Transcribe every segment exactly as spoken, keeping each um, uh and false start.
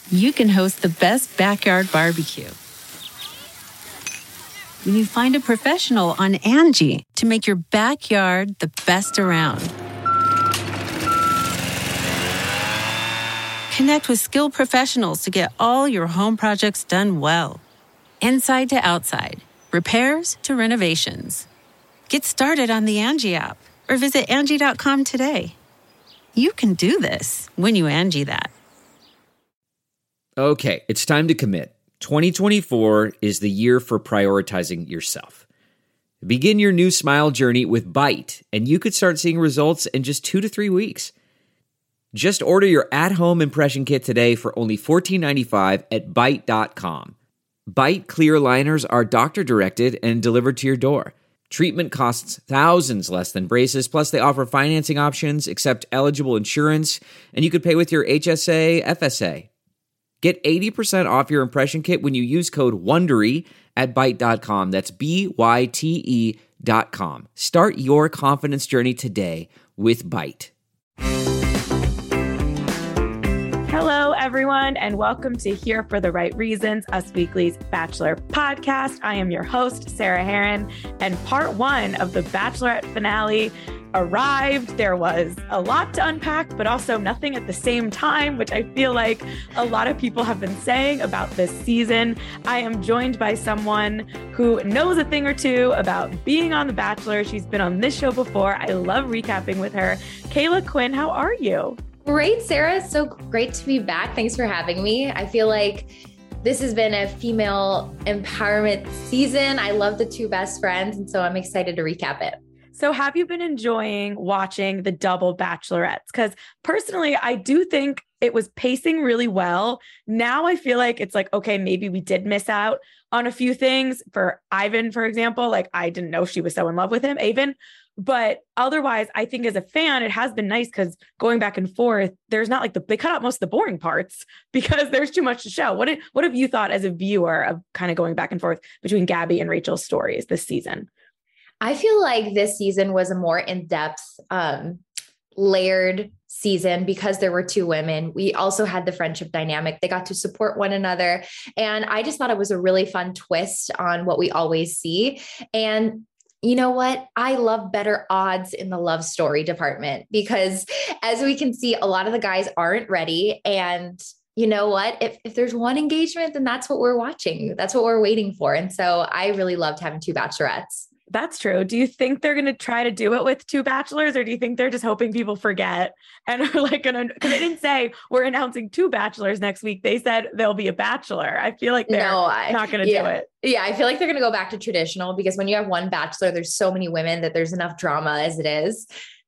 you can host the best backyard barbecue. When you find a professional on Angie to make your backyard the best around. Connect with skilled professionals to get all your home projects done well. Inside to outside, repairs to renovations. Get started on the Angie app or visit Angie dot com today. You can do this when you Angie that. Okay, it's time to commit. twenty twenty-four is the year for prioritizing yourself. Begin your new smile journey with Byte, and you could start seeing results in just two to three weeks. Just order your at-home impression kit today for only fourteen ninety-five at byte dot com. Byte clear aligners are doctor-directed and delivered to your door. Treatment costs thousands less than braces, plus they offer financing options, accept eligible insurance, and you could pay with your H S A, F S A. Get eighty percent off your impression kit when you use code WONDERY at byte dot com. That's B Y T E dot com. Start your confidence journey today with Byte. Hello, everyone, and welcome to Here for the Right Reasons, Us Weekly's Bachelor podcast. I am your host, Sarah Heron, and part one of the Bachelorette finale arrived. There was a lot to unpack, but also nothing at the same time, which I feel like a lot of people have been saying about this season. I am joined by someone who knows a thing or two about being on The Bachelor. She's been on this show before. I love recapping with her. Kayla Quinn, how are you? Great, Sarah. So great to be back. Thanks for having me. I feel like this has been a female empowerment season. I love the two best friends, and so I'm excited to recap it. So have you been enjoying watching the double Bachelorettes? Because personally, I do think it was pacing really well. Now I feel like it's like, okay, maybe we did miss out on a few things. For Ivan, for example, like I didn't know she was so in love with him, Ivan. But otherwise, I think as a fan, it has been nice because going back and forth, there's not like the, they cut out most of the boring parts because there's too much to show. What, did, what have you thought as a viewer of kind of going back and forth between Gabby and Rachel's stories this season? I feel like this season was a more in-depth, um, layered season because there were two women. We also had the friendship dynamic. They got to support one another. And I just thought it was a really fun twist on what we always see. And you know what? I love better odds in the love story department because as we can see, a lot of the guys aren't ready. And you know what? If, if there's one engagement, then that's what we're watching. That's what we're waiting for. And so I really loved having two bachelorettes. That's true. Do you think they're going to try to do it with two bachelors, or do you think they're just hoping people forget and are like going to, because they didn't say we're announcing two bachelors next week. They said there'll be a bachelor. I feel like they're no, I, not going to yeah. do it. Yeah. I feel like they're going to go back to traditional because when you have one bachelor, there's so many women that there's enough drama as it is.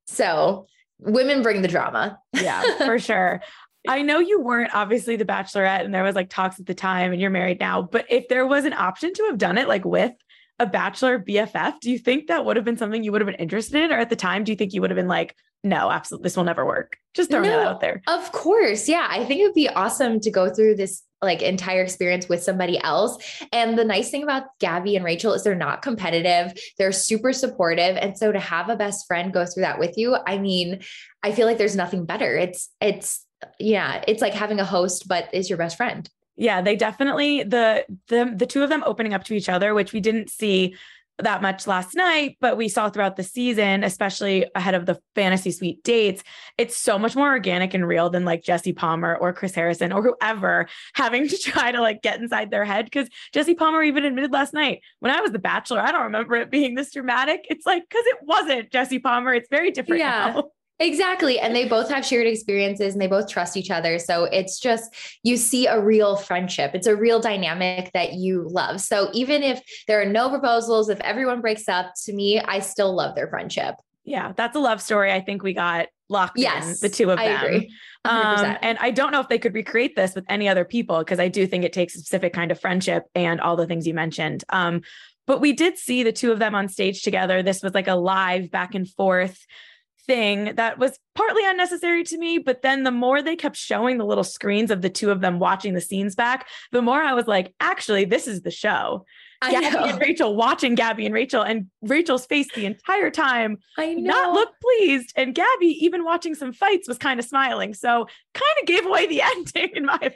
So women bring the drama. Yeah, for sure. I know you weren't obviously the Bachelorette and there was like talks at the time and you're married now, but if there was an option to have done it like with a Bachelor B F F, do you think that would have been something you would have been interested in? Or at the time, do you think you would have been like, no, absolutely, this will never work? Just throwing no, that out there. Of course. Yeah. I think it would be awesome to go through this like entire experience with somebody else. And the nice thing about Gabby and Rachel is they're not competitive. They're super supportive. And so to have a best friend go through that with you, I mean, I feel like there's nothing better. It's, it's, yeah, it's like having a host, but is your best friend. Yeah, they definitely, the, the, the two of them opening up to each other, which we didn't see that much last night, but we saw throughout the season, especially ahead of the fantasy suite dates. It's so much more organic and real than like Jesse Palmer or Chris Harrison or whoever having to try to like get inside their head. Cause Jesse Palmer even admitted last night, when I was the Bachelor, I don't remember it being this dramatic. It's like, cause it wasn't Jesse Palmer. It's very different yeah. now. Exactly. And they both have shared experiences and they both trust each other. So it's just, you see a real friendship. It's a real dynamic that you love. So even if there are no proposals, if everyone breaks up, to me, I still love their friendship. Yeah, that's a love story. I think we got locked yes, in, the two of I them. Agree. Um, and I don't know if they could recreate this with any other people, because I do think it takes a specific kind of friendship and all the things you mentioned. Um, but we did see the two of them on stage together. This was like a live back and forth thing that was partly unnecessary to me, but then the more they kept showing the little screens of the two of them watching the scenes back, the more I was like, actually, this is the show. I Gabby know. and Rachel watching Gabby and Rachel, and Rachel's face the entire time I know. not look pleased, and Gabby even watching some fights was kind of smiling. So kind of gave away the ending in my opinion.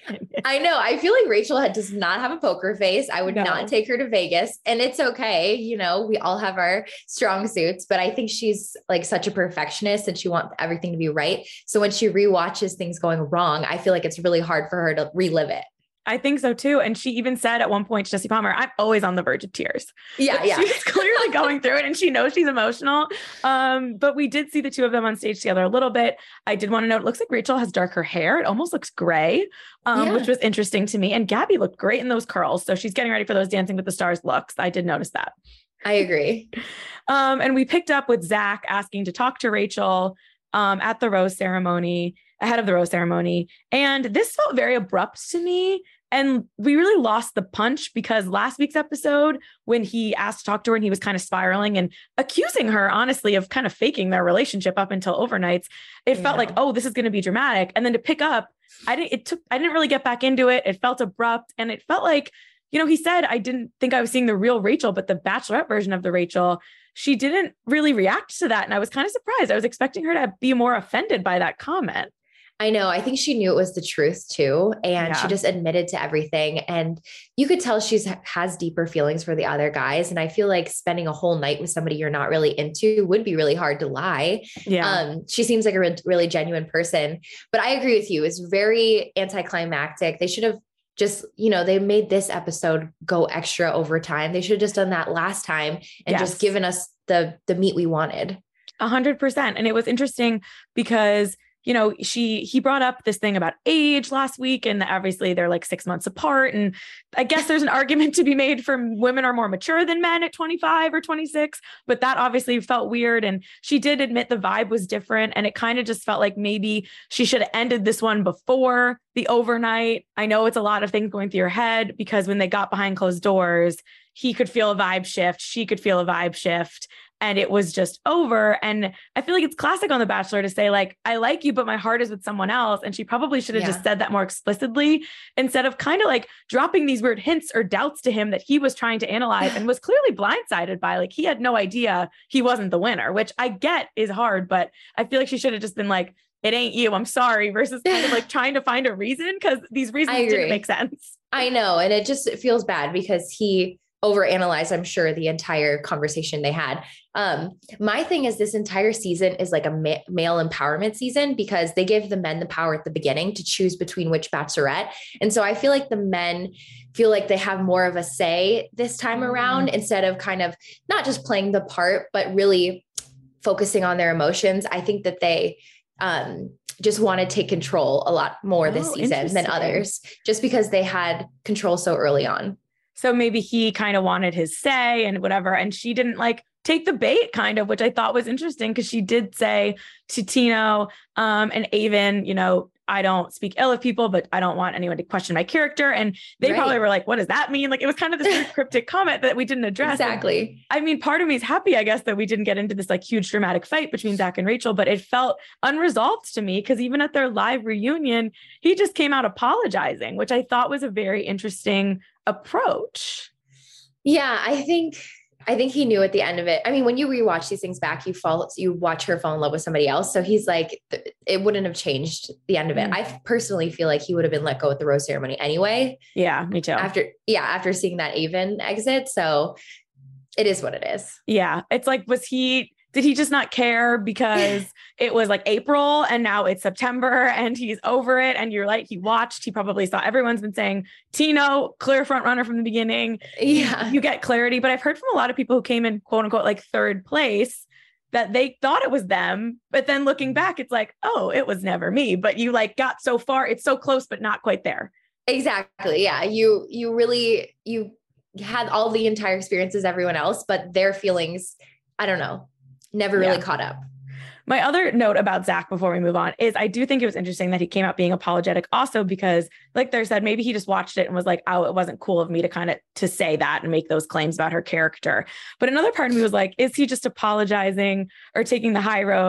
I know. I feel like Rachel had, does not have a poker face. I would no. not take her to Vegas, and it's okay. You know, we all have our strong suits, but I think she's like such a perfectionist and she wants everything to be right. So when she rewatches things going wrong, I feel like it's really hard for her to relive it. I think so too. And she even said at one point, Jesse Palmer, I'm always on the verge of tears. Yeah. Like, yeah. She's clearly going through it and she knows she's emotional. Um, but we did see the two of them on stage together a little bit. I did want to note, it looks like Rachel has darker hair. It almost looks gray, um, yeah. which was interesting to me. And Gabby looked great in those curls. So she's getting ready for those Dancing with the Stars looks. I did notice that. I agree. Um, and we picked up with Zach asking to talk to Rachel um, at the rose ceremony, ahead of the rose ceremony. And this felt very abrupt to me. And we really lost the punch because last week's episode, when he asked to talk to her and he was kind of spiraling and accusing her, honestly, of kind of faking their relationship up until overnights, it yeah. felt like, oh, this is going to be dramatic. And then to pick up, I didn't, it took, I didn't really get back into it. It felt abrupt. And it felt like, you know, he said, I didn't think I was seeing the real Rachel, but the Bachelorette version of the Rachel, she didn't really react to that. And I was kind of surprised. I was expecting her to be more offended by that comment. I know. I think she knew it was the truth too. And yeah. she just admitted to everything. And you could tell she's has deeper feelings for the other guys. And I feel like spending a whole night with somebody you're not really into would be really hard to lie. Yeah. Um, she seems like a re- really genuine person, but I agree with you. It's very anticlimactic. They should have just, you know, they made this episode go extra over time. They should have just done that last time and yes. just given us the, the meat we wanted. A hundred percent. And it was interesting because you know, she, he brought up this thing about age last week, and obviously they're like six months apart. And I guess there's an argument to be made for women are more mature than men at twenty-five or twenty-six, but that obviously felt weird. And she did admit the vibe was different. And it kind of just felt like maybe she should have ended this one before the overnight. I know it's a lot of things going through your head because when they got behind closed doors, he could feel a vibe shift. She could feel a vibe shift. And it was just over. And I feel like it's classic on The Bachelor to say like, I like you, but my heart is with someone else. And she probably should have yeah. just said that more explicitly instead of kind of like dropping these weird hints or doubts to him that he was trying to analyze and was clearly blindsided by. Like he had no idea he wasn't the winner, which I get is hard, but I feel like she should have just been like, it ain't you, I'm sorry, versus kind of like trying to find a reason because these reasons didn't make sense. I know. And it just it feels bad because he overanalyzed, I'm sure, the entire conversation they had. Um, my thing is this entire season is like a ma- male empowerment season because they give the men the power at the beginning to choose between which bachelorette. And so I feel like the men feel like they have more of a say this time mm-hmm. around instead of kind of not just playing the part, but really focusing on their emotions. I think that they, um, just want to take control a lot more oh, this season than others, just because they had control so early on. So maybe he kind of wanted his say and whatever. And she didn't like take the bait kind of, which I thought was interesting because she did say to Tino um, and Aven, you know, I don't speak ill of people, but I don't want anyone to question my character. And they right. probably were like, what does that mean? Like, it was kind of this cryptic comment that we didn't address. Exactly. And, I mean, part of me is happy, I guess, that we didn't get into this like huge dramatic fight between Zach and Rachel, but it felt unresolved to me because even at their live reunion, he just came out apologizing, which I thought was a very interesting approach. Yeah, I think I think he knew at the end of it. I mean, when you rewatch these things back, you fall, you watch her fall in love with somebody else. So he's like, it wouldn't have changed the end of it. Mm. I personally feel like he would have been let go at the rose ceremony anyway. Yeah, me too. After, yeah, after seeing that Aven exit. So it is what it is. Yeah. It's like, was he, did he just not care because it was like April and now it's September and he's over it? And you're like, he watched, he probably saw everyone's been saying, Tino, clear front runner from the beginning. Yeah. You get clarity. But I've heard from a lot of people who came in quote unquote, like third place that they thought it was them. But then looking back, it's like, oh, it was never me. But you like got so far, it's so close, but not quite there. Exactly. Yeah. You, you really, you had all the entire experiences, everyone else, but their feelings, I don't know. Never really yeah. caught up. My other note about Zach before we move on is I do think it was interesting that he came out being apologetic also because like they said, maybe he just watched it and was like, oh, it wasn't cool of me to kind of to say that and make those claims about her character. But another part of me was like, is he just apologizing or taking the high road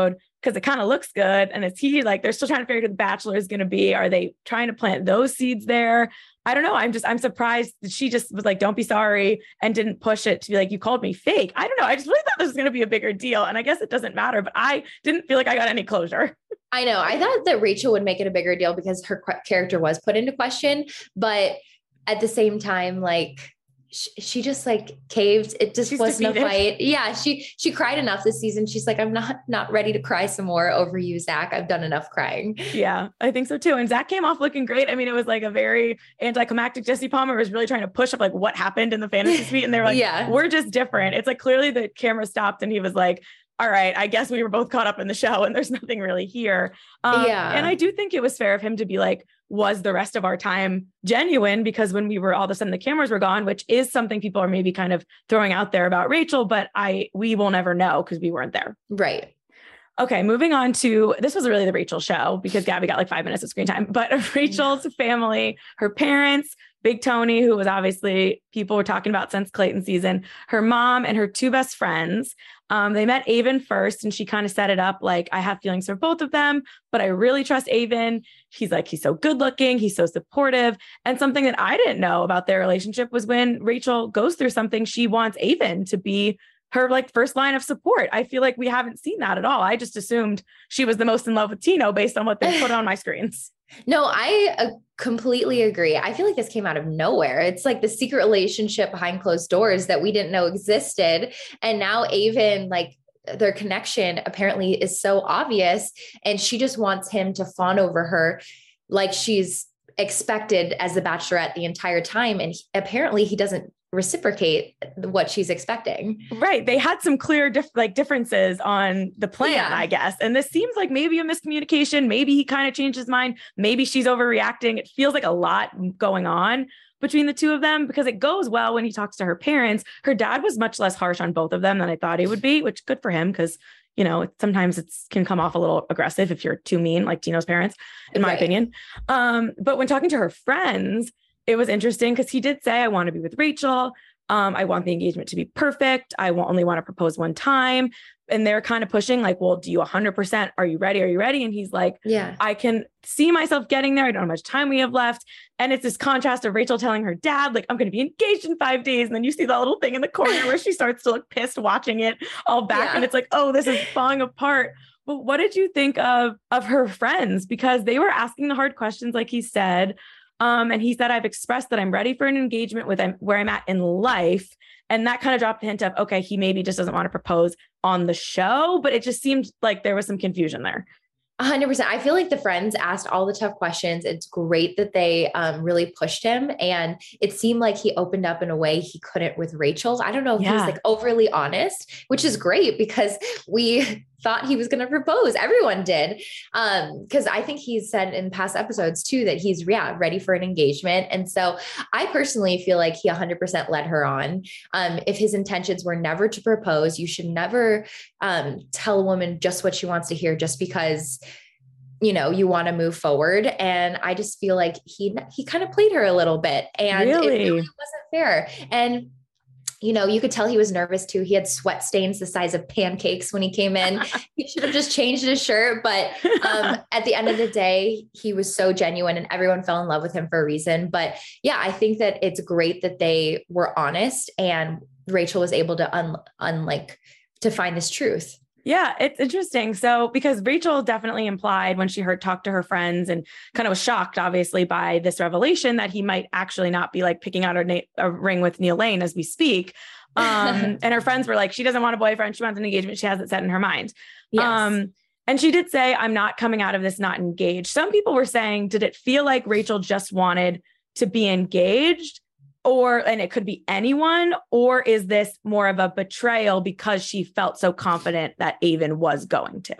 because it kind of looks good. And is he like, they're still trying to figure out who the Bachelor is going to be. Are they trying to plant those seeds there? I don't know. I'm just, I'm surprised that she just was like, don't be sorry, and didn't push it to be like, you called me fake. I don't know. I just really thought this was going to be a bigger deal. And I guess it doesn't matter, but I didn't feel like I got any closure. I know. I thought that Rachel would make it a bigger deal because her qu- character was put into question, but at the same time, like, she just like caved. It just She's wasn't defeated. a fight. Yeah. She, she cried enough this season. She's like, I'm not, not ready to cry some more over you, Zach. I've done enough crying. Yeah, I think so too. And Zach came off looking great. I mean, it was like a very anticlimactic. Jesse Palmer was really trying to push up like what happened in the fantasy suite. And they were like, Yeah. we're just different. It's like clearly the camera stopped and he was like, all right, I guess we were both caught up in the show and there's nothing really here. Um, Yeah. And I do think it was fair of him to be like, was the rest of our time genuine? Because when we were all of a sudden the cameras were gone, which is something people are maybe kind of throwing out there about Rachel, but I, we will never know because we weren't there. Right. Okay, moving on to, this was really the Rachel show because Gabby got like five minutes of screen time, but Rachel's family, her parents, Big Tony, who was obviously people were talking about since Clayton season, her mom and her two best friends. Um, they met Aven first and she kind of set it up like, I have feelings for both of them, but I really trust Aven. He's like, he's so good looking. He's so supportive. And something that I didn't know about their relationship was when Rachel goes through something, she wants Aven to be her like first line of support. I feel like we haven't seen that at all. I just assumed she was the most in love with Tino based on what they put on my screens. No, I uh, completely agree. I feel like this came out of nowhere. It's like the secret relationship behind closed doors that we didn't know existed. And now Aven, like their connection apparently is so obvious. And she just wants him to fawn over her like she's expected as the Bachelorette the entire time. And he, apparently he doesn't reciprocate what she's expecting. Right. They had some clear dif- like differences on the plan, Yeah. I guess. And this seems like maybe a miscommunication. Maybe he kind of changed his mind. Maybe she's overreacting. It feels like a lot going on between the two of them because it goes well when he talks to her parents. Her dad was much less harsh on both of them than I thought he would be, which good for him because, you know, sometimes it can come off a little aggressive if you're too mean, like Tino's parents, in my Right. opinion. Um, but when talking to her friends, it was interesting because he did say, I want to be with Rachel. Um, I want the engagement to be perfect. I will only want to propose one time. And they're kind of pushing like, well, do you one hundred percent? Are you ready? Are you ready? And he's like, Yeah. I can see myself getting there. I don't know how much time we have left. And it's this contrast of Rachel telling her dad, like, I'm going to be engaged in five days. And then you see that little thing in the corner where she starts to look pissed watching it all back. Yeah. And it's like, oh, this is falling apart. But what did you think of, of her friends? Because they were asking the hard questions, like he said. Um, and he said, I've expressed that I'm ready for an engagement with um, where I'm at in life. And that kind of dropped the hint of, okay, he maybe just doesn't want to propose on the show, but it just seemed like there was some confusion there. A hundred percent. I feel like the friends asked all the tough questions. It's great that they um, really pushed him. And it seemed like he opened up in a way he couldn't with Rachel's. I don't know if he was Yeah. like overly honest, which is great because we thought he was going to propose. Everyone did. Um, cause I think he's said in past episodes too, that he's yeah, ready for an engagement. And so I personally feel like he a hundred percent led her on. Um, if his intentions were never to propose, you should never um, tell a woman just what she wants to hear just because you know, you want to move forward. And I just feel like he, he kind of played her a little bit and Really? it really wasn't fair. And, you know, you could tell he was nervous too. He had sweat stains the size of pancakes when he came in. He should have just changed his shirt. But um, at the end of the day, he was so genuine and everyone fell in love with him for a reason. But yeah, I think that it's great that they were honest and Rachel was able to un, unlike to find this truth. Yeah, it's interesting. So, because Rachel definitely implied when she heard talk to her friends and kind of was shocked, obviously, by this revelation that he might actually not be like picking out a, na- a ring with Neil Lane as we speak. Um, and her friends were like, she doesn't want a boyfriend. She wants an engagement. She has it set in her mind. Yes. Um, and she did say, I'm not coming out of this not engaged. Some people were saying, did it feel like Rachel just wanted to be engaged? Or, and it could be anyone, or is this more of a betrayal because she felt so confident that Aven was going to?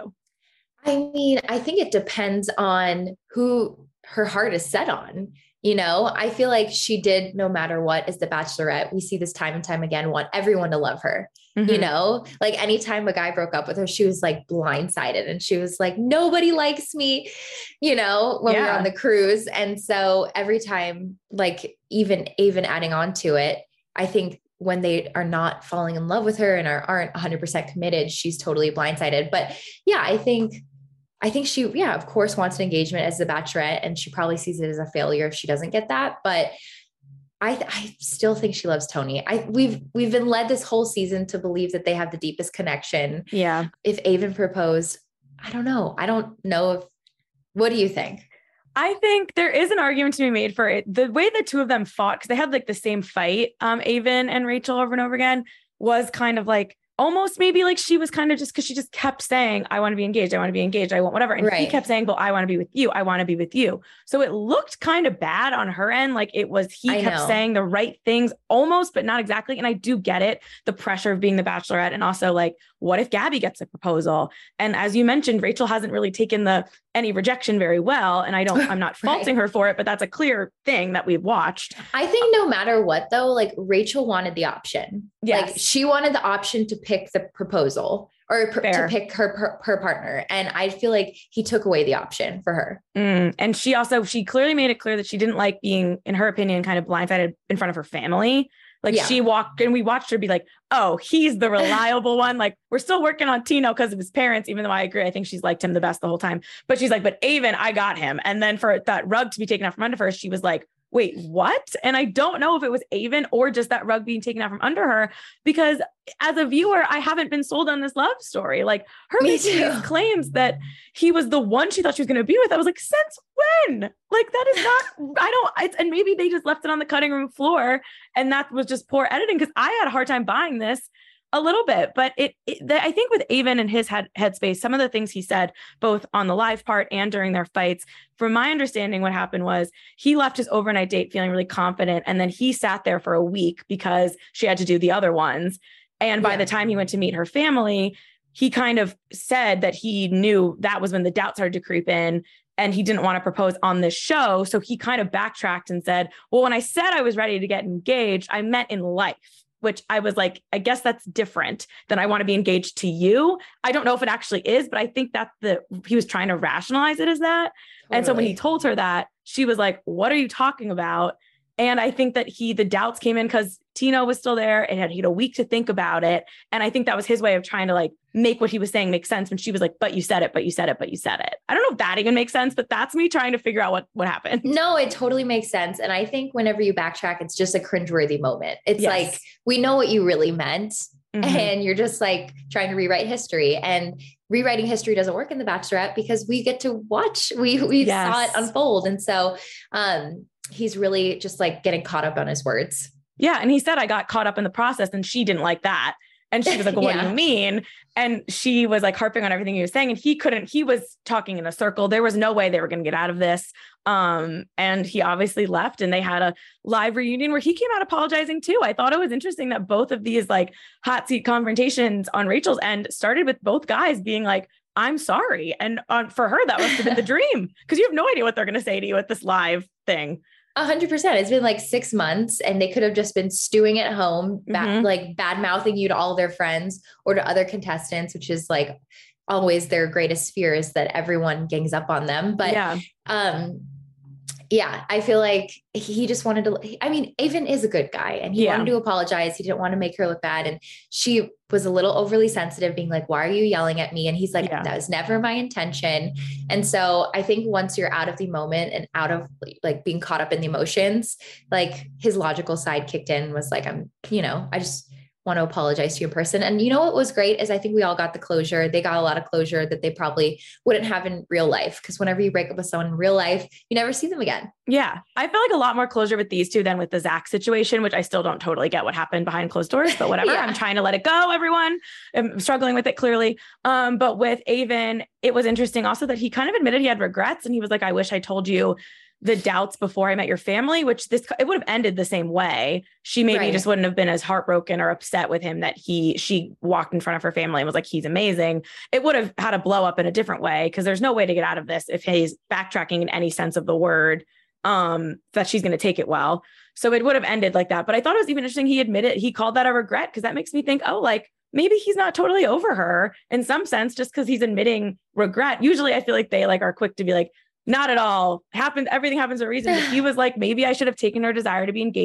I mean, I think it depends on who her heart is set on. You know, I feel like she did, no matter what, as the Bachelorette. We see this time and time again, want everyone to love her. Mm-hmm. You know, like anytime a guy broke up with her, she was like blindsided and she was like, nobody likes me, you know, when Yeah. we were on the cruise. And so every time, like even, even adding on to it, I think when they are not falling in love with her and are, aren't one hundred percent committed, she's totally blindsided. But yeah, I think, I think she, yeah, of course wants an engagement as the Bachelorette, and she probably sees it as a failure if she doesn't get that. But I, I still think she loves Tony. I we've, we've been led this whole season to believe that they have the deepest connection. Yeah. If Aven proposed, I don't know. I don't know if, what do you think? I think there is an argument to be made for it. The way the two of them fought, because they had like the same fight, um, Aven and Rachel over and over again, was kind of like, almost maybe like she was kind of just because she just kept saying, I want to be engaged. I want to be engaged. I want whatever. And right. he kept saying, but I want to be with you. I want to be with you. So it looked kind of bad on her end. Like it was, he I kept know. saying the right things almost, but not exactly. And I do get it. The pressure of being the Bachelorette. And also like, what if Gabby gets a proposal? And as you mentioned, Rachel hasn't really taken the any rejection very well. And I don't, I'm not faulting right. her for it, but that's a clear thing that we've watched. I think no matter what though, like Rachel wanted the option. Yes. Like she wanted the option to pick the proposal or pr- to pick her, her partner. And I feel like he took away the option for her. Mm. And she also, she clearly made it clear that she didn't like being, in her opinion, kind of blindsided in front of her family. Like yeah. she walked and we watched her be like, oh, he's the reliable one. Like we're still working on Tino because of his parents, even though I agree. I think she's liked him the best the whole time, but she's like, but Aven, I got him. And then for that rug to be taken out from under her, she was like, wait, what? And I don't know if it was Aven or just that rug being taken out from under her, because as a viewer, I haven't been sold on this love story. Like her making these claims that he was the one she thought she was going to be with. I was like, since when? Like that is not, I don't, it's, and maybe they just left it on the cutting room floor and that was just poor editing. Cause I had a hard time buying this a little bit, but it, it the, I think with Aven and his head headspace, some of the things he said, both on the live part and during their fights, from my understanding, what happened was he left his overnight date feeling really confident. And then he sat there for a week because she had to do the other ones. And by yeah. the time he went to meet her family, he kind of said that he knew that was when the doubt started to creep in and he didn't want to propose on this show. So he kind of backtracked and said, well, when I said I was ready to get engaged, I meant in life. Which I was like, I guess that's different than I want to be engaged to you. I don't know if it actually is, but I think that the he was trying to rationalize it as that. Totally. And so when he told her that, she was like, what are you talking about? And I think that he, the doubts came in because Tino was still there and had, he had a week to think about it. And I think that was his way of trying to like make what he was saying make sense when she was like, but you said it, but you said it, but you said it. I don't know if that even makes sense, but that's me trying to figure out what, what happened. No, it totally makes sense. And I think whenever you backtrack, it's just a cringeworthy moment. It's yes. like, we know what you really meant. Mm-hmm. And you're just like trying to rewrite history, and rewriting history doesn't work in The Bachelorette because we get to watch, we, we yes. saw it unfold. And so, um, he's really just like getting caught up on his words. Yeah. And he said, I got caught up in the process, and she didn't like that. And she was like, well, what yeah. do you mean? And she was like harping on everything he was saying. And he couldn't, he was talking in a circle. There was no way they were going to get out of this. Um, and he obviously left, and they had a live reunion where he came out apologizing too. I thought it was interesting that both of these like hot seat confrontations on Rachel's end started with both guys being like, I'm sorry. And on, for her, that must have been the dream, because you have no idea what they're going to say to you at this live thing. A hundred percent. It's been like six months and they could have just been stewing at home, ba- mm-hmm. like bad mouthing you to all their friends or to other contestants, which is like always their greatest fear, is that everyone gangs up on them. But, yeah. um, yeah, I feel like he just wanted to, I mean, Aven is a good guy and he yeah. wanted to apologize. He didn't want to make her look bad. And she was a little overly sensitive, being like, why are you yelling at me? And he's like, yeah. that was never my intention. And so I think once you're out of the moment and out of like being caught up in the emotions, like his logical side kicked in, was like, I'm, you know, I just want to apologize to you in person. And you know, what was great is I think we all got the closure. They got a lot of closure that they probably wouldn't have in real life. Cause whenever you break up with someone in real life, you never see them again. Yeah. I feel like a lot more closure with these two than with the Zach situation, which I still don't totally get what happened behind closed doors, but whatever. yeah. I'm trying to let it go, everyone. I'm struggling with it clearly. Um, but with Aven, it was interesting also that he kind of admitted he had regrets. And he was like, I wish I told you the doubts before I met your family, which this, it would have ended the same way. She maybe right. just wouldn't have been as heartbroken or upset with him that he, she walked in front of her family and was like, he's amazing. It would have had a blow up in a different way, because there's no way to get out of this if he's backtracking in any sense of the word, um, that she's going to take it well. So it would have ended like that. But I thought it was even interesting. He admitted, he called that a regret, because that makes me think, oh, like maybe he's not totally over her in some sense, just because he's admitting regret. Usually I feel like they like are quick to be like, not at all. Happened. Everything happens for a reason. But he was like, maybe I should have taken her desire to be engaged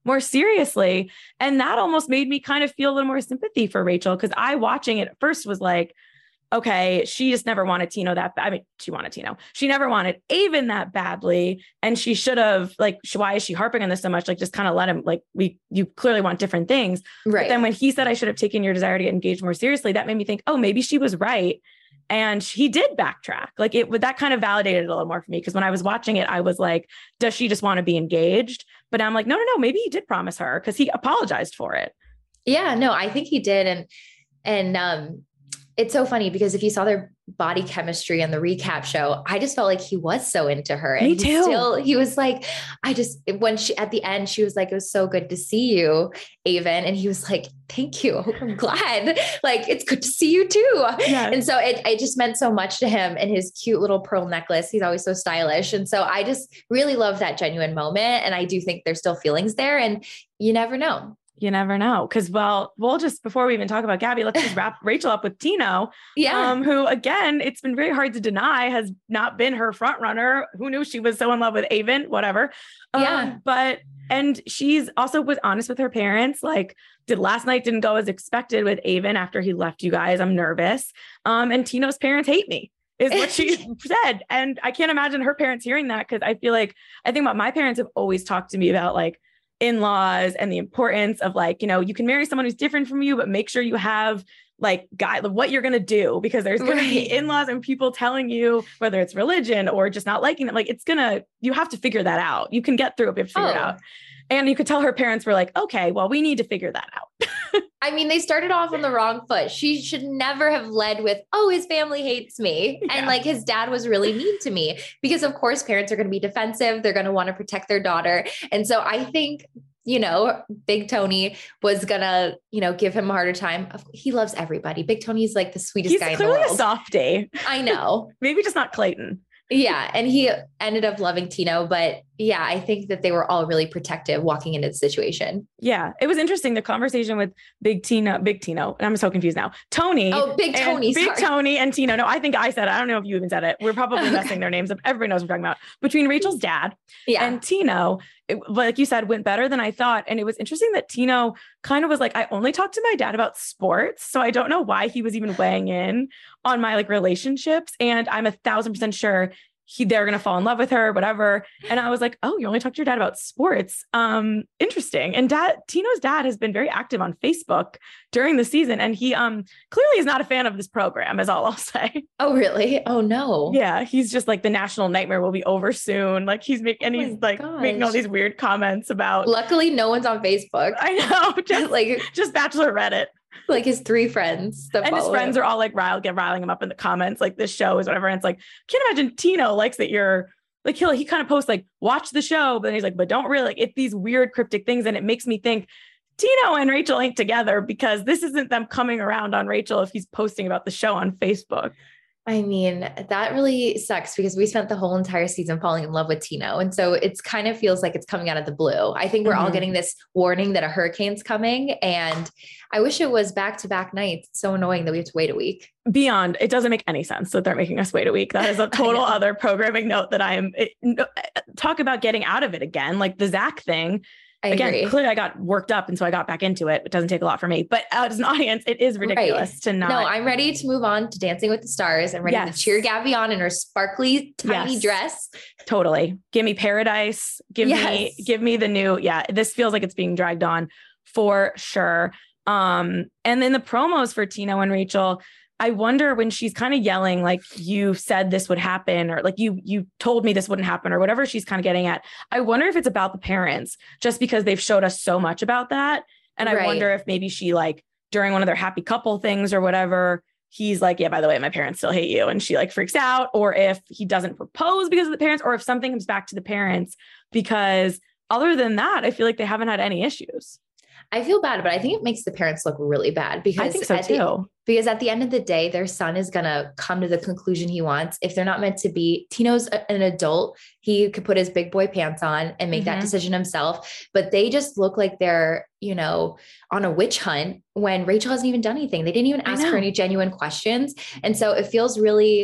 more seriously. And that almost made me kind of feel a little more sympathy for Rachel. Cause I watching it at first was like, okay, she just never wanted Tino that bad. I mean, she wanted Tino. She never wanted Aven that badly. And she should have, like, why is she harping on this so much? Like, just kind of let him, like, we, you clearly want different things. Right. But then when he said, I should have taken your desire to get engaged more seriously, that made me think, oh, maybe she was right. And he did backtrack. Like it would, that kind of validated it a little more for me. Cause when I was watching it, I was like, does she just want to be engaged? But I'm like, no, no, no, maybe he did promise her because he apologized for it. Yeah, no, I think he did. And, and, um, it's so funny because if you saw their body chemistry on the recap show, I just felt like he was so into her. And Me too. He still, he was like, I just, when she, at the end, she was like, it was so good to see you, Aven. And he was like, thank you. I'm glad. Like, it's good to see you too. Yes. And so it, it just meant so much to him and his cute little pearl necklace. He's always so stylish. And so I just really love that genuine moment. And I do think there's still feelings there, and you never know. You never know. Cause well, we'll just, before we even talk about Gabby, let's just wrap Rachel up with Tino. Yeah. Um, who again, it's been very hard to deny has not been her front runner. Who knew she was so in love with Aven, whatever. Yeah. Um, but, and she's also was honest with her parents. Like, did last night didn't go as expected with Aven after he left you guys. I'm nervous. Um, and Tino's parents hate me is what she said. And I can't imagine her parents hearing that. Cause I feel like, I think about my parents have always talked to me about like, in-laws and the importance of like, you know, you can marry someone who's different from you, but make sure you have like guide what you're going to do, because there's going right. to be in-laws and people telling you whether it's religion or just not liking it. Like it's going to, you have to figure that out. You can get through it, but you have to figure oh. it out. And you could tell her parents were like, okay, well, we need to figure that out. I mean, they started off on the wrong foot. She should never have led with, oh, his family hates me. Yeah. And like his dad was really mean to me, because of course parents are going to be defensive. They're going to want to protect their daughter. And so I think, you know, Big Tony was gonna, you know, give him a harder time. He loves everybody. Big Tony's like the sweetest He's guy in the world. He's clearly a softie. I know. Maybe just not Clayton. Yeah. And he ended up loving Tino, but yeah, I think that they were all really protective walking into the situation. Yeah. It was interesting. The conversation with Big Tino, Big Tino, and I'm so confused now. Tony. Oh, Big Tony. Big Tony and Tino. No, I think I said it. I don't know if you even said it. We're probably okay. messing their names up. Everybody knows what we're talking about. Between Rachel's dad yeah. and Tino, it, like you said, went better than I thought. And it was interesting that Tino kind of was like, I only talked to my dad about sports. So I don't know why he was even weighing in on my like relationships. And I'm a thousand percent sure he, they're going to fall in love with her, whatever. And I was like, oh, you only talked to your dad about sports. Um, interesting. And dad, Tino's dad has been very active on Facebook during the season. And he, um, clearly is not a fan of this program, is all I'll say. Oh, really? Oh no. Yeah. He's just like, the national nightmare will be over soon. Like he's making, and oh he's like gosh. making all these weird comments about, luckily no one's on Facebook. I know. Just like, just Bachelor Reddit. Like his three friends. And his friends him. are all like rile, get riling him up in the comments. Like this show is whatever. And it's like, can't imagine Tino likes that you're like, he'll, he kind of posts like, watch the show, but then he's like, but don't really like it's these weird cryptic things. And it makes me think Tino and Rachel ain't together, because this isn't them coming around on Rachel if he's posting about the show on Facebook. I mean, that really sucks, because we spent the whole entire season falling in love with Tino. And so it's kind of feels like it's coming out of the blue. I think we're mm-hmm. all getting this warning that a hurricane's coming. And I wish it was back-to-back nights. It's so annoying that we have to wait a week. Beyond, it doesn't make any sense that they're making us wait a week. That is a total other programming note that I am it, talk about getting out of it again. Like the Zach thing. I Again, agree. Clearly I got worked up and so I got back into it. It doesn't take a lot for me, but as an audience, it is ridiculous right. to not. No, I'm ready to move on to Dancing with the Stars. I'm ready yes. to cheer Gabby on in her sparkly, tiny yes. dress. Totally. Give me Paradise. Give yes. me, give me the new, yeah, this feels like it's being dragged on for sure. Um, and then the promos for Tino and Rachel, I wonder when she's kind of yelling, like you said this would happen, or like you, you told me this wouldn't happen, or whatever she's kind of getting at. I wonder if it's about the parents, just because they've showed us so much about that. And I right. wonder if maybe she like during one of their happy couple things or whatever, he's like, yeah, by the way, my parents still hate you. And she like freaks out, or if he doesn't propose because of the parents, or if something comes back to the parents, because other than that, I feel like they haven't had any issues. I feel bad, but I think it makes the parents look really bad, because I think so at too. The, because at the end of the day, their son is going to come to the conclusion he wants. If they're not meant to be, Tino's a, an adult. He could put his big boy pants on and make mm-hmm. that decision himself, but they just look like they're, you know, on a witch hunt when Rachel hasn't even done anything. They didn't even ask her any genuine questions. And so it feels really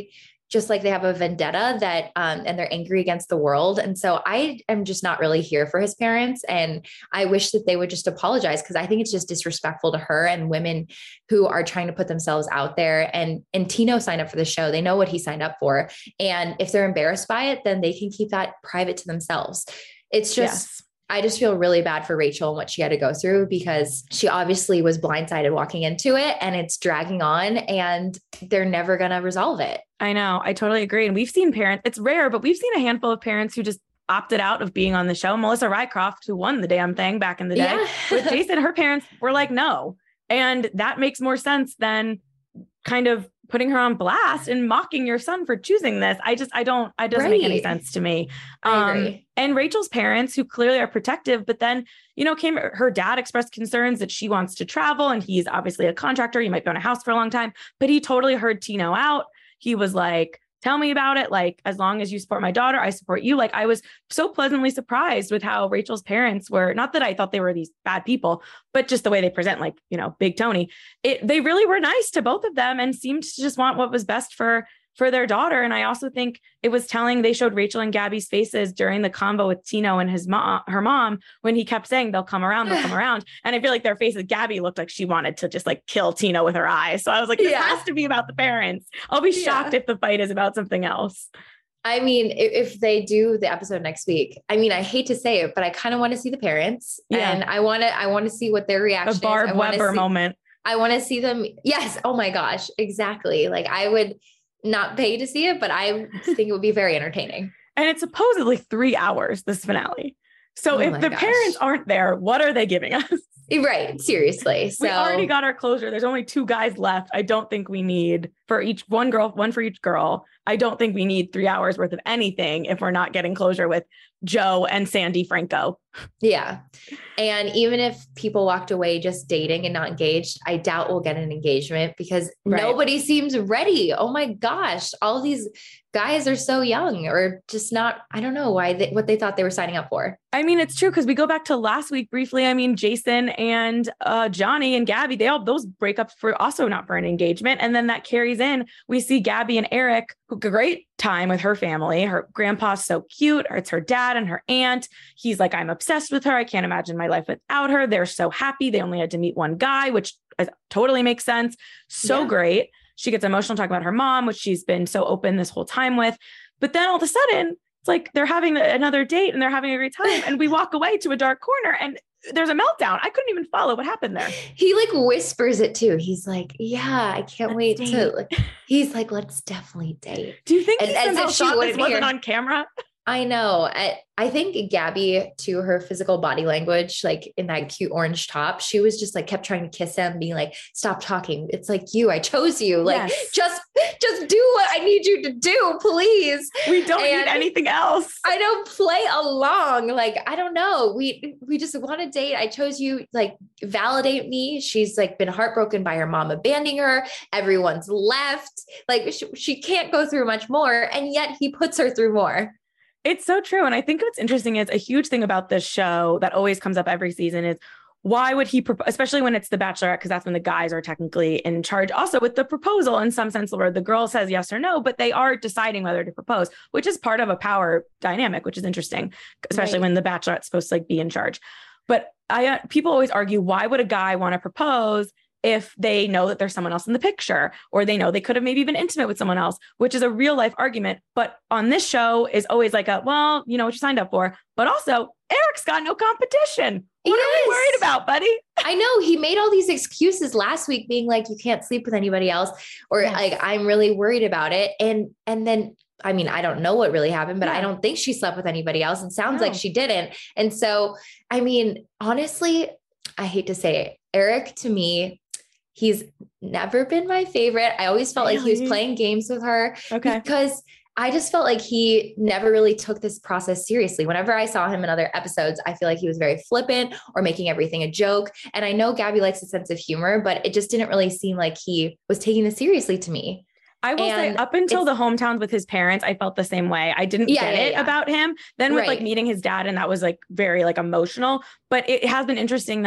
just like they have a vendetta that, um, and they're angry against the world. And so I am just not really here for his parents. And I wish that they would just apologize, because I think it's just disrespectful to her and women who are trying to put themselves out there. And, and Tino signed up for the show. They know what he signed up for. And if they're embarrassed by it, then they can keep that private to themselves. It's just, yes. I just feel really bad for Rachel and what she had to go through, because she obviously was blindsided walking into it, and it's dragging on and they're never going to resolve it. I know. I totally agree. And we've seen parents, it's rare, but we've seen a handful of parents who just opted out of being on the show. Melissa Rycroft, who won the damn thing back in the day yeah. with Jason, her parents were like, no. And that makes more sense than kind of putting her on blast and mocking your son for choosing this. I just, I don't, it doesn't right. make any sense to me. I agree. Um, and Rachel's parents, who clearly are protective, but then, you know, came, her dad expressed concerns that she wants to travel, and he's obviously a contractor. He might be on a house for a long time, but he totally heard Tino out. He was like, tell me about it. Like, as long as you support my daughter, I support you. Like, I was so pleasantly surprised with how Rachel's parents were, not that I thought they were these bad people, but just the way they present, like, you know, Big Tony, it, they really were nice to both of them and seemed to just want what was best for, for their daughter. And I also think it was telling, they showed Rachel and Gabby's faces during the convo with Tino and his mom, her mom, when he kept saying, they'll come around, they'll come around. And I feel like their faces, Gabby looked like she wanted to just like kill Tino with her eyes. So I was like, this yeah. has to be about the parents. I'll be shocked yeah. if the fight is about something else. I mean, if, if they do the episode next week, I mean, I hate to say it, but I kind of want to see the parents yeah. and I want to, I want to see what their reaction is. The Barb Weber moment. I want to see them. Yes. Oh my gosh. Exactly. Like, I would not pay to see it, but I think it would be very entertaining. And it's supposedly three hours, this finale. So oh if the gosh. parents aren't there, what are they giving us? Right. Seriously. So we already got our closure. There's only two guys left. I don't think we need for each one girl, one for each girl. I don't think we need three hours worth of anything if we're not getting closure with Joe and Sandy Franco. Yeah. And even if people walked away just dating and not engaged, I doubt we'll get an engagement, because right. nobody seems ready. Oh my gosh. All these guys are so young, or just not, I don't know why they, what they thought they were signing up for. I mean, it's true, because we go back to last week briefly. I mean, Jason and uh, Johnny and Gabby, they all, those breakups for also not for an engagement. And then that carries in, we see Gabby and Eric, who great time with her family. Her grandpa's so cute. It's her dad and her aunt. He's like, I'm obsessed with her. I can't imagine my life without her. They're so happy. They only had to meet one guy, which totally makes sense. So yeah. great. She gets emotional talking about her mom, which she's been so open this whole time with. But then all of a sudden, it's like they're having another date and they're having a great time. And we walk away to a dark corner and there's a meltdown. I couldn't even follow what happened there. He like whispers it too. He's like, yeah, I can't let's wait date. to, like, he's like, let's definitely date. Do you think and, he somehow thought this wasn't on camera? I know. I, I think Gabby, to her physical body language, like in that cute orange top, she was just like kept trying to kiss him, being like, stop talking. It's like you, I chose you. Like, yes. just, just do what I need you to do, please. We don't and need anything else. I don't play along. Like, I don't know. We, we just want to date. I chose you, like, validate me. She's like been heartbroken by her mom abandoning her. Everyone's left. Like she, she can't go through much more. And yet he puts her through more. It's so true. And I think what's interesting is a huge thing about this show that always comes up every season is why would he, pro- especially when it's the Bachelorette, because that's when the guys are technically in charge. Also with the proposal, in some sense, where the girl says yes or no, but they are deciding whether to propose, which is part of a power dynamic, which is interesting, especially right. when the Bachelorette's supposed to like be in charge. But I, uh, people always argue, why would a guy want to propose if they know that there's someone else in the picture, or they know they could have maybe been intimate with someone else, which is a real life argument. But on this show is always like a, well, you know what you signed up for, but also Eric's got no competition. What yes. are we worried about, buddy? I know he made all these excuses last week being like, you can't sleep with anybody else, or yes. like, I'm really worried about it. And, and then, I mean, I don't know what really happened, but yeah. I don't think she slept with anybody else. It sounds no. like she didn't. And so, I mean, honestly, I hate to say it, Eric, to me, he's never been my favorite. I always felt really? like he was playing games with her okay. because I just felt like he never really took this process seriously. Whenever I saw him in other episodes, I feel like he was very flippant or making everything a joke. And I know Gabby likes a sense of humor, but it just didn't really seem like he was taking this seriously to me. I will and say up until the hometowns with his parents, I felt the same way. I didn't yeah, get yeah, it yeah. about him. Then with right. like meeting his dad, and that was like very like emotional, but it has been interesting that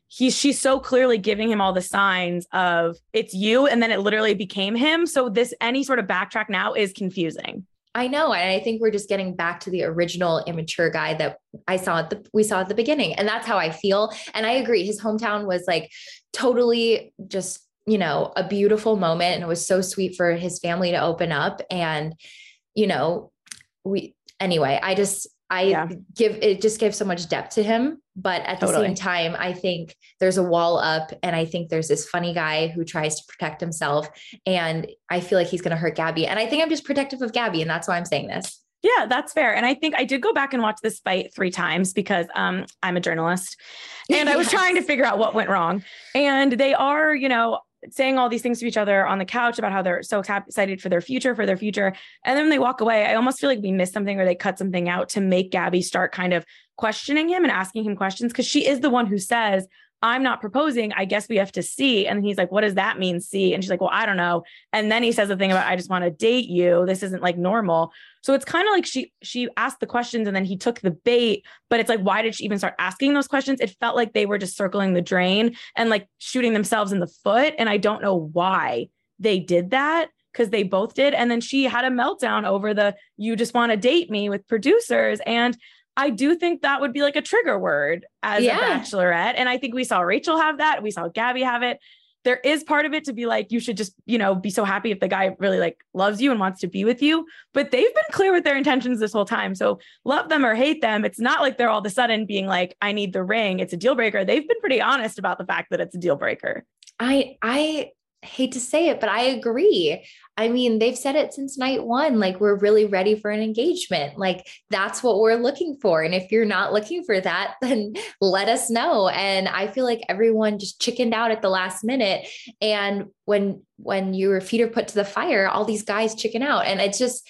he's, she's so clearly giving him all the signs of it's you. And then it literally became him. So this, any sort of backtrack now is confusing. I know. And I think we're just getting back to the original immature guy that I saw at the, we saw at the beginning. And that's how I feel. And I agree. His hometown was like totally just, you know, a beautiful moment. And it was so sweet for his family to open up. And, you know, we, anyway, I just, I yeah. give, it just gives so much depth to him. But at the totally. same time, I think there's a wall up, and I think there's this funny guy who tries to protect himself. And I feel like he's going to hurt Gabby. And I think I'm just protective of Gabby. And that's why I'm saying this. Yeah, that's fair. And I think I did go back and watch this fight three times because um, I'm a journalist and I was yes. trying to figure out what went wrong. And they are, you know, saying all these things to each other on the couch about how they're so excited for their future, for their future. And then when they walk away, I almost feel like we missed something, or they cut something out to make Gabby start kind of questioning him and asking him questions. Cause she is the one who says, I'm not proposing. I guess we have to see. And he's like, what does that mean? See? And she's like, well, I don't know. And then he says the thing about, I just want to date you. This isn't like normal. So it's kind of like she, she asked the questions and then he took the bait, but it's like, why did she even start asking those questions? It felt like they were just circling the drain and like shooting themselves in the foot. And I don't know why they did that, because they both did. And then she had a meltdown over the, you just want to date me with producers. And I do think that would be like a trigger word as yeah. a bachelorette. And I think we saw Rachel have that. We saw Gabby have it. There is part of it to be like, you should just, you know, be so happy if the guy really like loves you and wants to be with you, but they've been clear with their intentions this whole time. So love them or hate them. It's not like they're all of a sudden being like, I need the ring. It's a deal breaker. They've been pretty honest about the fact that it's a deal breaker. I, I hate to say it, but I agree. I mean, they've said it since night one, like we're really ready for an engagement. Like that's what we're looking for. And if you're not looking for that, then let us know. And I feel like everyone just chickened out at the last minute. And when, when your feet are put to the fire, all these guys chicken out. And it's just,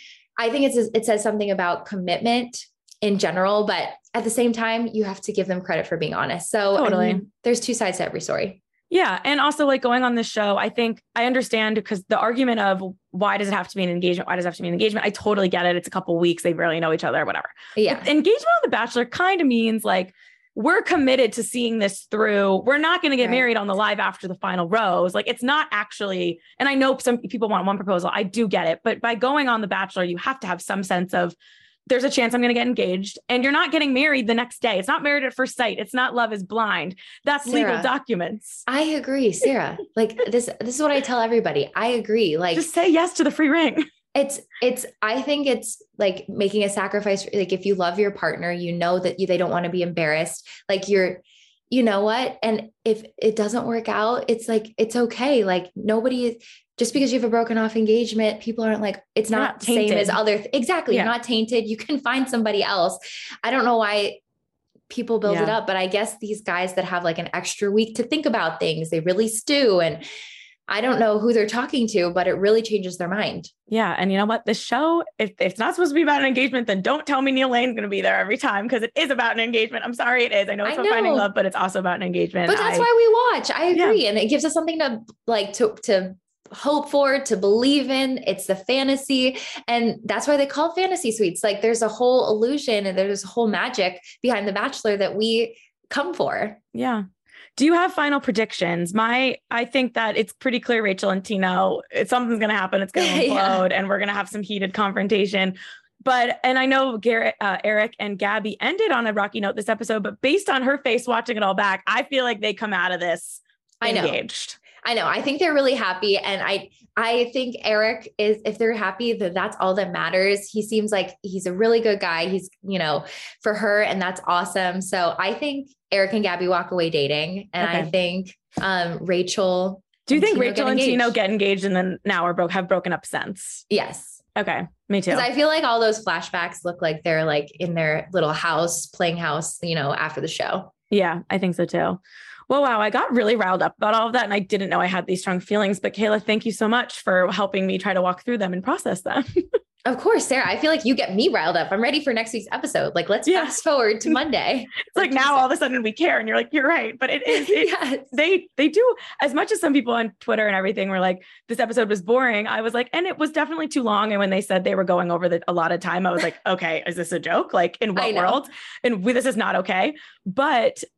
I think it's, it says something about commitment in general, but at the same time, you have to give them credit for being honest. So totally. I mean, there's two sides to every story. Yeah. And also like going on this show, I think I understand, because the argument of why does it have to be an engagement? Why does it have to be an engagement? I totally get it. It's a couple of weeks. They barely know each other or whatever. Yeah. But engagement on The Bachelor kind of means like, we're committed to seeing this through. We're not going to get right. married on the live after the final rose. Like it's not actually, and I know some people want one proposal. I do get it. But by going on The Bachelor, you have to have some sense of, there's a chance I'm going to get engaged, and you're not getting married the next day. It's not Married at First Sight. It's not Love is Blind. That's Sarah, legal documents. I agree, Sarah. Like this, this is what I tell everybody. I agree. Like just say yes to the free ring. It's, it's, I think it's like making a sacrifice. Like if you love your partner, you know that you, they don't want to be embarrassed. Like you're, you know what? And if it doesn't work out, it's like, it's okay. Like nobody is, just because you have a broken off engagement, people aren't like, it's not, not the same as other. Th- exactly. Yeah. You're not tainted. You can find somebody else. I don't know why people build yeah. it up, but I guess these guys that have like an extra week to think about things, they really stew. And I don't know who they're talking to, but it really changes their mind. Yeah. And you know what? This show, if, if it's not supposed to be about an engagement, then don't tell me Neil Lane's going to be there every time, because it is about an engagement. I'm sorry it is. I know it's I about know. finding love, but it's also about an engagement. But that's I, why we watch. I agree. Yeah. And it gives us something to like, to, to, hope for, to believe in. It's the fantasy. And that's why they call it fantasy suites. Like there's a whole illusion and there's a whole magic behind The Bachelor that we come for. Yeah. Do you have final predictions? My, I think that it's pretty clear, Rachel and Tino, it's something's going to happen. It's going to implode yeah. and we're going to have some heated confrontation. But, and I know Garrett, uh, Eric and Gabby ended on a rocky note this episode, but based on her face watching it all back, I feel like they come out of this engaged. I know. I know. I think they're really happy. And I, I think Eric is, if they're happy, then that's all that matters. He seems like he's a really good guy. He's, you know, for her, and that's awesome. So I think Eric and Gabby walk away dating. And okay. I think um, Rachel. Do you think Tino Rachel and Tino get engaged and then now are broke, have broken up since? Yes. Okay. Me too. Because I feel like all those flashbacks look like they're like in their little house, playing house, you know, after the show. Yeah, I think so too. Well, wow. I got really riled up about all of that. And I didn't know I had these strong feelings, but Kayla, thank you so much for helping me try to walk through them and process them. Of course, Sarah, I feel like you get me riled up. I'm ready for next week's episode. Like, let's yeah. fast forward to Monday. It's like now all of a sudden we care and you're like, you're right. But it is, it, yes. they, they do, as much as some people on Twitter and everything were like, this episode was boring. I was like, and it was definitely too long. And when they said they were going over the allotted time, I was like, okay, is this a joke? Like in what world? And we, this is not okay. But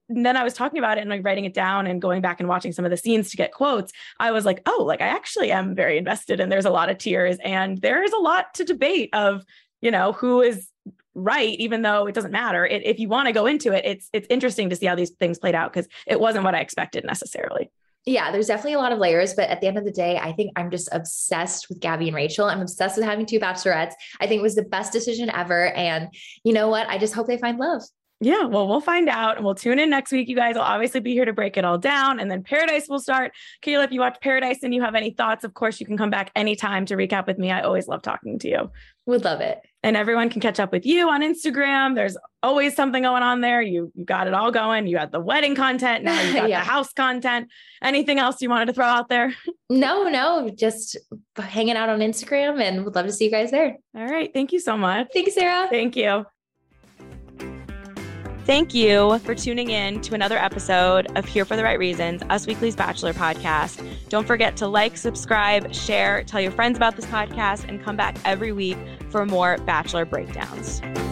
then I was talking about it and like writing it down and going back and watching some of the scenes to get quotes. I was like, oh, like I actually am very invested and there's a lot of tears and there is a lot to debate of, you know, who is right, even though it doesn't matter. It, if you want to go into it, it's, it's interesting to see how these things played out because it wasn't what I expected necessarily. Yeah, there's definitely a lot of layers, but at the end of the day, I think I'm just obsessed with Gabby and Rachel. I'm obsessed with having two bachelorettes. I think it was the best decision ever. And you know what? I just hope they find love. Yeah, well, we'll find out and we'll tune in next week. You guys will obviously be here to break it all down and then Paradise will start. Kayla, if you watch Paradise and you have any thoughts, of course, you can come back anytime to recap with me. I always love talking to you. Would love it. And everyone can catch up with you on Instagram. There's always something going on there. You, you got it all going. You had the wedding content. Now you got yeah. the house content. Anything else you wanted to throw out there? No, no, just hanging out on Instagram and would love to see you guys there. All right. Thank you so much. Thanks, Sarah. Thank you. Thank you for tuning in to another episode of Here for the Right Reasons, Us Weekly's Bachelor podcast. Don't forget to like, subscribe, share, tell your friends about this podcast, and come back every week for more Bachelor breakdowns.